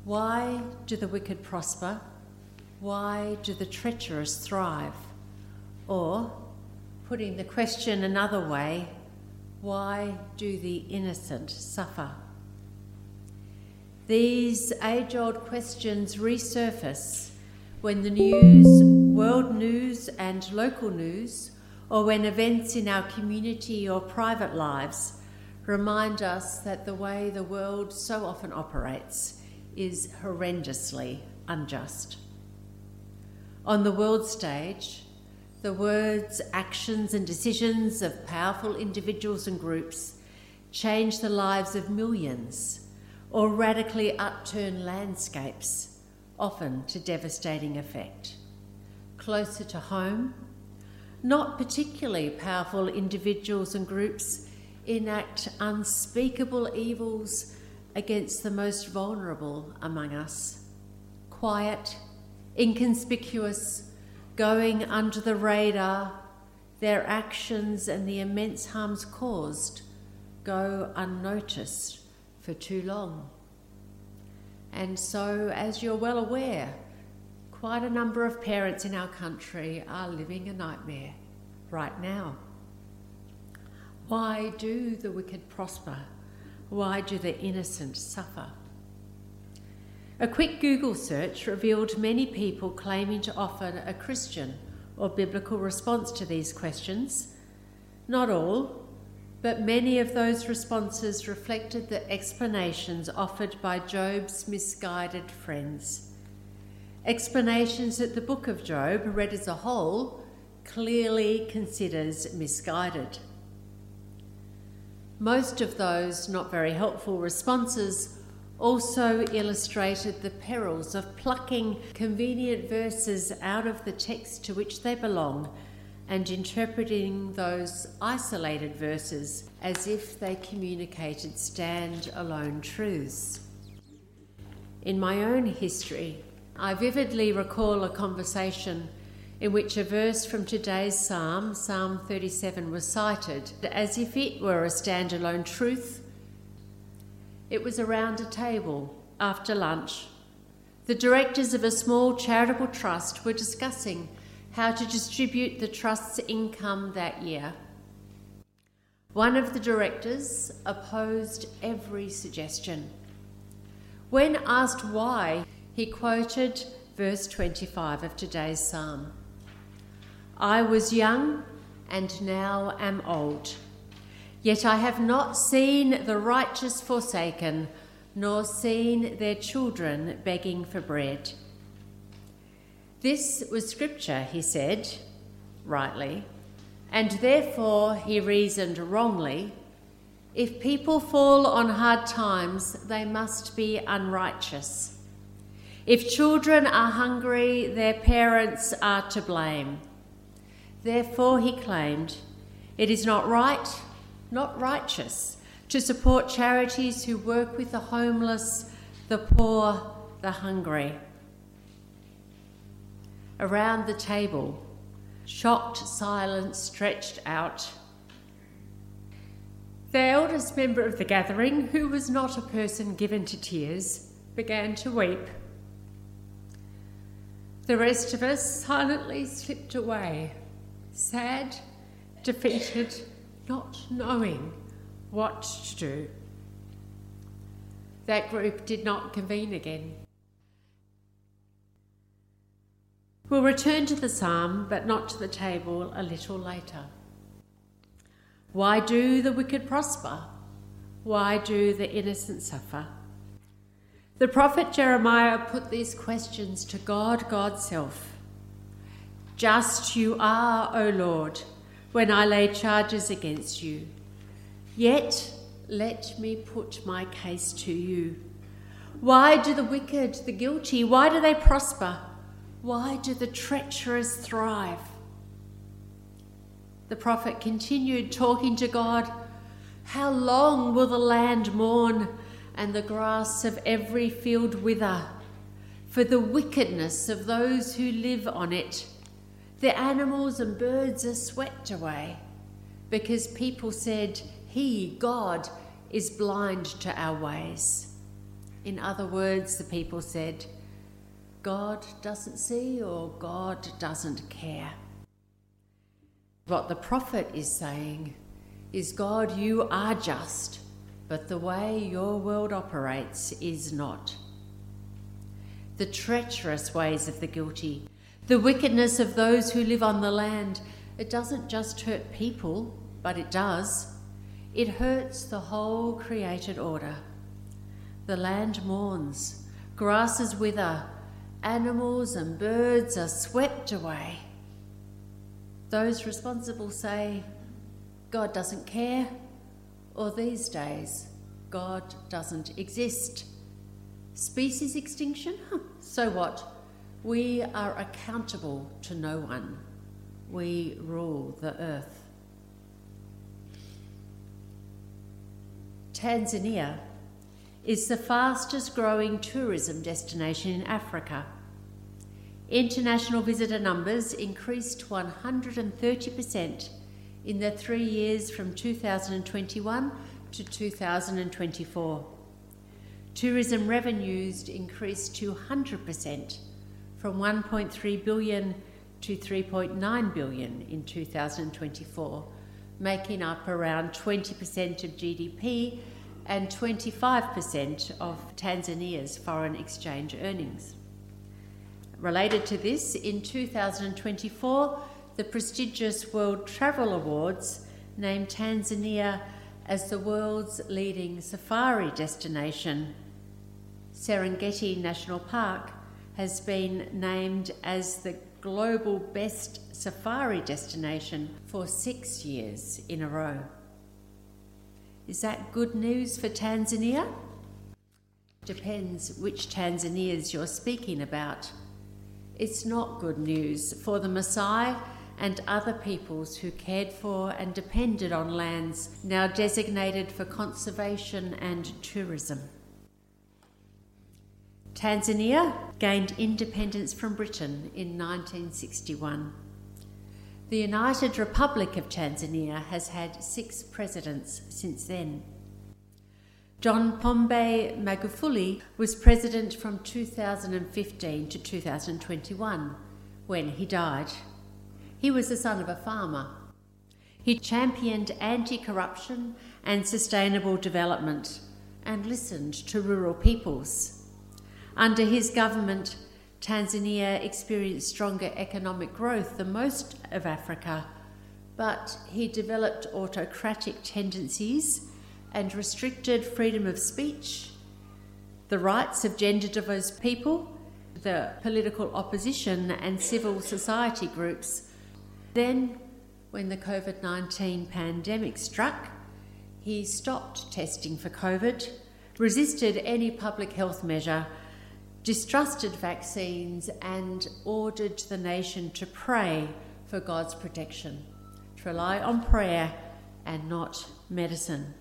Why do the wicked prosper? Why do the treacherous thrive? Or, putting the question another way, why do the innocent suffer? These age-old questions resurface when the news, world news and local news, or when events in our community or private lives remind us that the way the world so often operates is horrendously unjust. On the world stage, the words, actions and decisions of powerful individuals and groups change the lives of millions or radically upturn landscapes, often to devastating effect. Closer to home, not particularly powerful individuals and groups enact unspeakable evils against the most vulnerable among us. Quiet, inconspicuous, going under the radar, their actions and the immense harms caused go unnoticed for too long. And so, as you're well aware, quite a number of parents in our country are living a nightmare right now. Why do the wicked prosper? Why do the innocent suffer? A quick Google search revealed many people claiming to offer a Christian or biblical response to these questions. Not all, but many of those responses reflected the explanations offered by Job's misguided friends. Explanations that the book of Job, read as a whole, clearly considers misguided. Most of those not very helpful responses also illustrated the perils of plucking convenient verses out of the text to which they belong and interpreting those isolated verses as if they communicated stand-alone truths. In my own history, I vividly recall a conversation in which a verse from today's psalm, Psalm 37, was cited as if it were a stand-alone truth. It was around a table after lunch. The directors of a small charitable trust were discussing how to distribute the trust's income that year. One of the directors opposed every suggestion. When asked why, he quoted verse 25 of today's psalm. "I was young and now am old, yet I have not seen the righteous forsaken, nor seen their children begging for bread." This was scripture, he said, rightly, and therefore, he reasoned wrongly, if people fall on hard times, they must be unrighteous. If children are hungry, their parents are to blame. Therefore, he claimed, it is not right, not righteous, to support charities who work with the homeless, the poor, the hungry. Around the table, shocked silence stretched out. The eldest member of the gathering, who was not a person given to tears, began to weep. The rest of us silently slipped away, sad, defeated, not knowing what to do. That group did not convene again. We'll return to the psalm, but not to the table, a little later. Why do the wicked prosper? Why do the innocent suffer? The prophet Jeremiah put these questions to God, God's self. Just you are, O Lord, when I lay charges against you. Yet let me put my case to you. Why do the wicked, the guilty, why do they prosper? Why do the treacherous thrive? The prophet continued talking to God. How long will the land mourn and the grass of every field wither? For the wickedness of those who live on it. The animals and birds are swept away, because people said, He, God, is blind to our ways. In other words, the people said, God doesn't see or God doesn't care. What the prophet is saying is, God, you are just, but the way your world operates is not. The treacherous ways of the guilty, the wickedness of those who live on the land, it doesn't just hurt people, but it does. It hurts the whole created order. The land mourns, grasses wither, animals and birds are swept away. Those responsible say, God doesn't care, or these days, God doesn't exist. Species extinction? So what? We are accountable to no one. We rule the earth. Tanzania is the fastest growing tourism destination in Africa. International visitor numbers increased 130% in the 3 years from 2021 to 2024. Tourism revenues increased 200% from 1.3 billion to 3.9 billion in 2024, making up around 20% of GDP and 25% of Tanzania's foreign exchange earnings. Related to this, in 2024, the prestigious World Travel Awards named Tanzania as the world's leading safari destination. Serengeti National Park has been named as the global best safari destination for 6 years in a row. Is that good news for Tanzania? Depends which Tanzanias you're speaking about. It's not good news for the Maasai and other peoples who cared for and depended on lands now designated for conservation and tourism. Tanzania gained independence from Britain in 1961. The United Republic of Tanzania has had 6 presidents since then. John Pombe Magufuli was president from 2015 to 2021, when he died. He was the son of a farmer. He championed anti-corruption and sustainable development and listened to rural peoples. Under his government, Tanzania experienced stronger economic growth than most of Africa, but he developed autocratic tendencies and restricted freedom of speech, the rights of gender-diverse people, the political opposition and civil society groups. Then, when the COVID-19 pandemic struck, he stopped testing for COVID, resisted any public health measure, distrusted vaccines and ordered the nation to pray for God's protection, to rely on prayer and not medicine.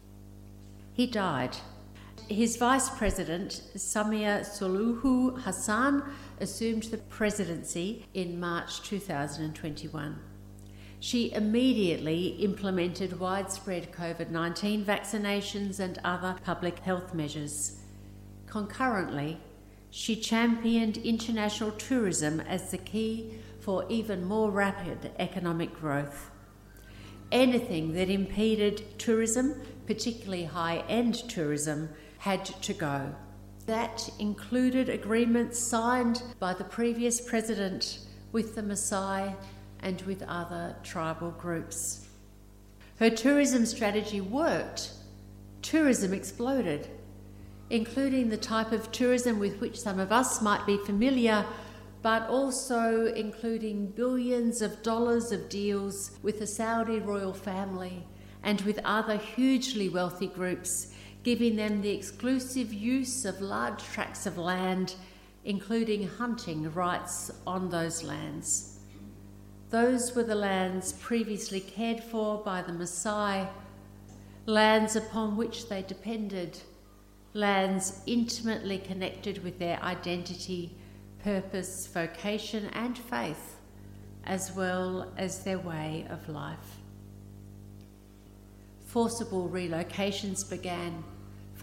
He died. His vice president, Samia Suluhu Hassan, assumed the presidency in March 2021. She immediately implemented widespread COVID-19 vaccinations and other public health measures. Concurrently, she championed international tourism as the key for even more rapid economic growth. Anything that impeded tourism, particularly high-end tourism, had to go. That included agreements signed by the previous president with the Maasai and with other tribal groups. Her tourism strategy worked. Tourism exploded, including the type of tourism with which some of us might be familiar, but also including billions of dollars of deals with the Saudi royal family and with other hugely wealthy groups, giving them the exclusive use of large tracts of land, including hunting rights on those lands. Those were the lands previously cared for by the Maasai, lands upon which they depended, lands intimately connected with their identity, purpose, vocation and faith, as well as their way of life. Forcible relocations began,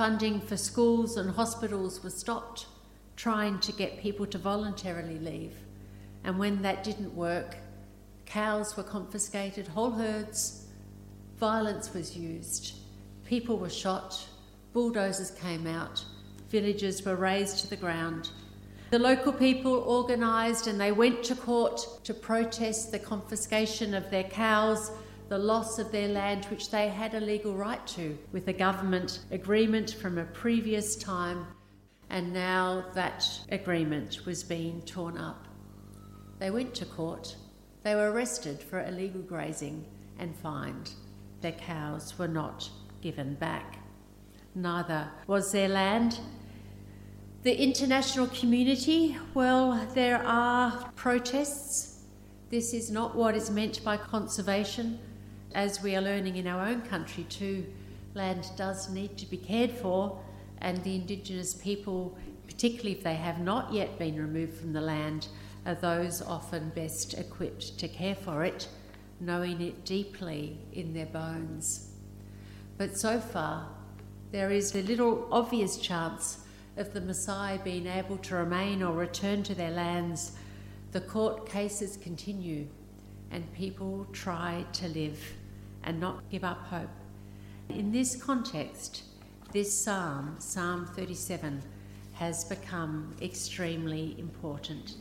Funding for schools and hospitals was stopped, trying to get people to voluntarily leave. And when that didn't work, cows were confiscated, whole herds, violence was used, people were shot, bulldozers came out, villages were razed to the ground. The local people organised and they went to court to protest the confiscation of their cows, the loss of their land, which they had a legal right to, with a government agreement from a previous time, and now that agreement was being torn up. They went to court, they were arrested for illegal grazing and fined. Their cows were not given back. Neither was their land. The international community, well, there are protests. This is not what is meant by conservation. As we are learning in our own country too, land does need to be cared for, and the Indigenous people, particularly if they have not yet been removed from the land, are those often best equipped to care for it, knowing it deeply in their bones. But so far, there is a little obvious chance of the Maasai being able to remain or return to their lands. The court cases continue, and people try to live and not give up hope. In this context, this psalm, Psalm 37, has become extremely important.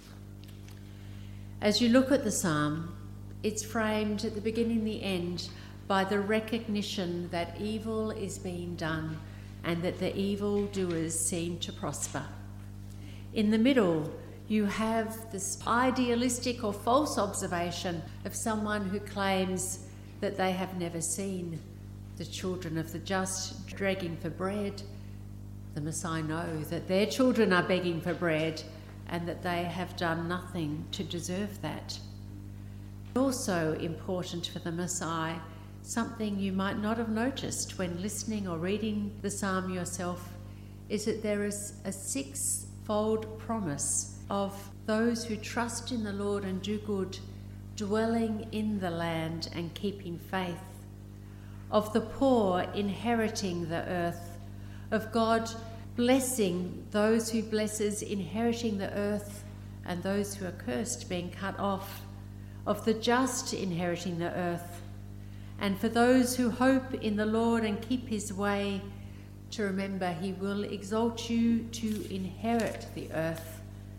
As you look at the psalm, it's framed at the beginning and the end by the recognition that evil is being done and that the evildoers seem to prosper. In the middle, you have this idealistic or false observation of someone who claims that they have never seen the children of the just begging for bread. The Maasai know that their children are begging for bread and that they have done nothing to deserve that. Also important for the Maasai, something you might not have noticed when listening or reading the psalm yourself, is that there is a six-fold promise of those who trust in the Lord and do good, dwelling in the land and keeping faith, of the poor inheriting the earth, of God blessing those who blesses, inheriting the earth, and those who are cursed being cut off, of the just inheriting the earth, and for those who hope in the Lord and keep his way, to remember he will exalt you to inherit the earth.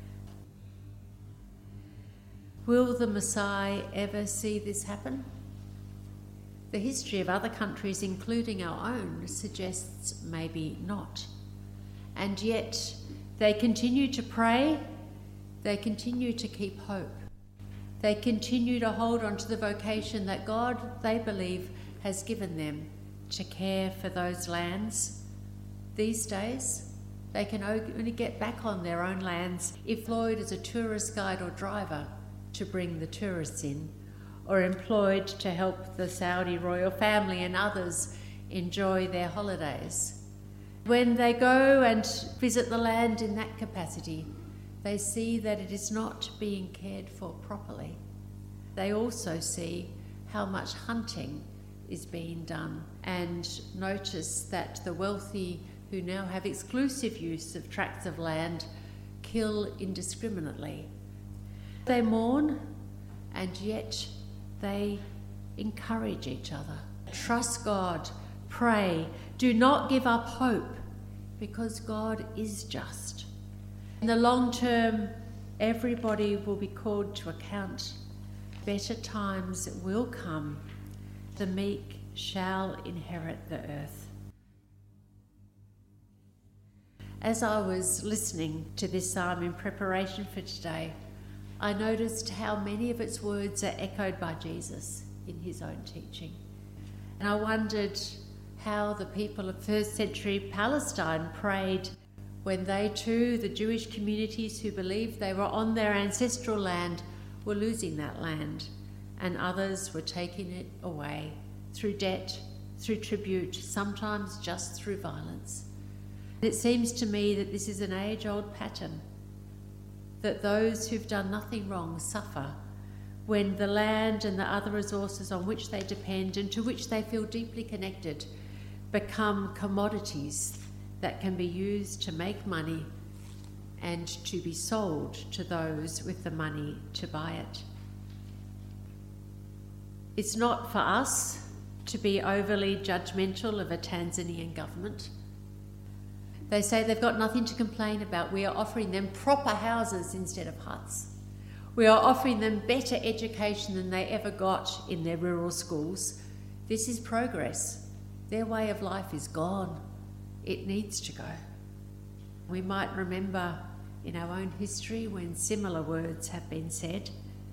Will the Maasai ever see this happen? The history of other countries, including our own, suggests maybe not. And yet they continue to pray, they continue to keep hope. They continue to hold on to the vocation that God, they believe, has given them to care for those lands. These days, they can only get back on their own lands if employed as a tourist guide or driver to bring the tourists in, or employed to help the Saudi royal family and others enjoy their holidays. When they go and visit the land in that capacity, they see that it is not being cared for properly. They also see how much hunting is being done and notice that the wealthy who now have exclusive use of tracts of land kill indiscriminately. They mourn, and yet they encourage each other. Trust God, pray, do not give up hope, because God is just. In the long term, everybody will be called to account. Better times will come. The meek shall inherit the earth. As I was listening to this psalm in preparation for today, I noticed how many of its words are echoed by Jesus in his own teaching. And I wondered how the people of first century Palestine prayed when they too, the Jewish communities who believed they were on their ancestral land, were losing that land, and others were taking it away through debt, through tribute, sometimes just through violence. It seems to me that this is an age-old pattern, that those who've done nothing wrong suffer when the land and the other resources on which they depend and to which they feel deeply connected become commodities that can be used to make money and to be sold to those with the money to buy it. It's not for us to be overly judgmental of a Tanzanian government. They say they've got nothing to complain about. We are offering them proper houses instead of huts. We are offering them better education than they ever got in their rural schools. This is progress. Their way of life is gone. It needs to go. We might remember in our own history when similar words have been said.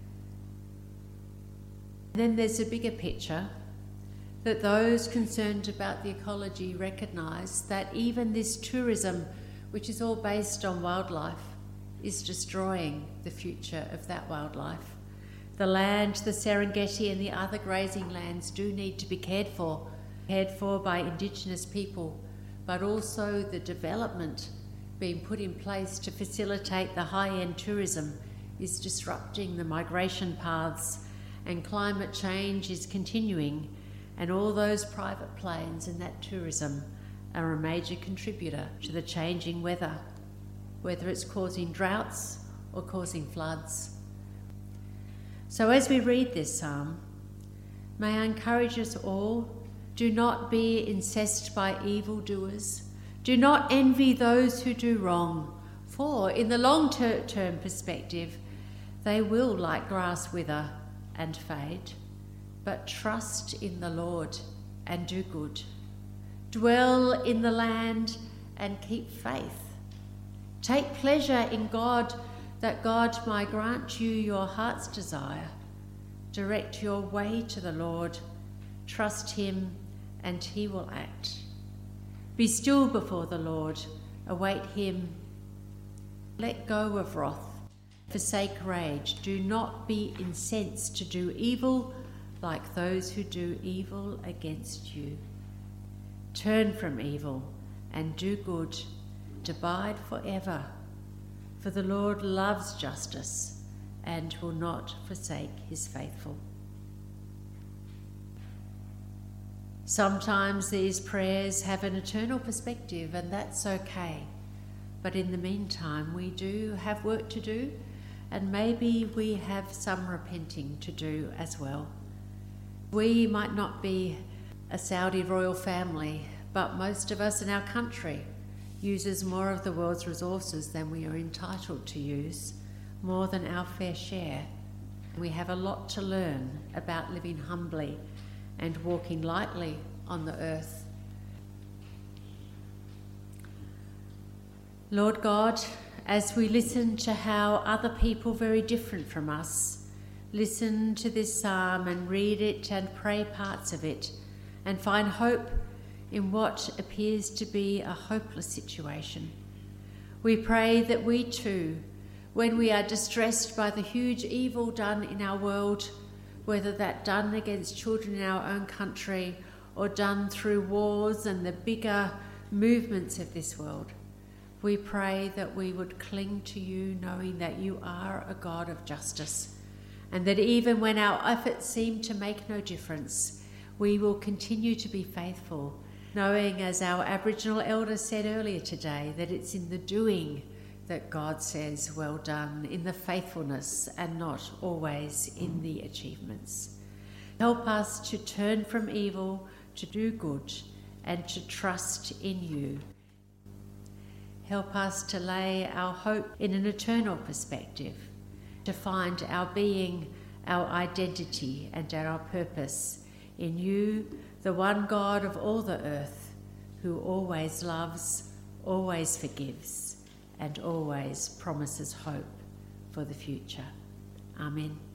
Then there's a bigger picture, that those concerned about the ecology recognise that even this tourism, which is all based on wildlife, is destroying the future of that wildlife. The land, the Serengeti and the other grazing lands do need to be cared for by Indigenous people, but also the development being put in place to facilitate the high-end tourism is disrupting the migration paths, and climate change is continuing, and all those private planes and that tourism are a major contributor to the changing weather, whether it's causing droughts or causing floods. So as we read this psalm, may I encourage us all, do not be incensed by evildoers. Do not envy those who do wrong, for in the long-term perspective, they will like grass wither and fade. But trust in the Lord and do good. Dwell in the land and keep faith. Take pleasure in God, that God might grant you your heart's desire. Direct your way to the Lord. Trust him and he will act. Be still before the Lord. Await him. Let go of wrath. Forsake rage. Do not be incensed to do evil like those who do evil against you. Turn from evil and do good. Abide forever. For the Lord loves justice and will not forsake his faithful. Sometimes these prayers have an eternal perspective, and that's okay. But in the meantime, we do have work to do, and maybe we have some repenting to do as well. We might not be a Saudi royal family, but most of us in our country uses more of the world's resources than we are entitled to use, more than our fair share. We have a lot to learn about living humbly and walking lightly on the earth. Lord God, as we listen to how other people very different from us listen to this psalm and read it and pray parts of it and find hope in what appears to be a hopeless situation, we pray that we too, when we are distressed by the huge evil done in our world, whether that done against children in our own country or done through wars and the bigger movements of this world, we pray that we would cling to you, knowing that you are a God of justice, and that even when our efforts seem to make no difference, we will continue to be faithful, knowing, as our Aboriginal elder said earlier today, that it's in the doing that God says, well done, in the faithfulness and not always in the achievements. Help us to turn from evil, to do good, and to trust in you. Help us to lay our hope in an eternal perspective, to find our being, our identity, and our purpose in you, the one God of all the earth, who always loves, always forgives, and always promises hope for the future. Amen.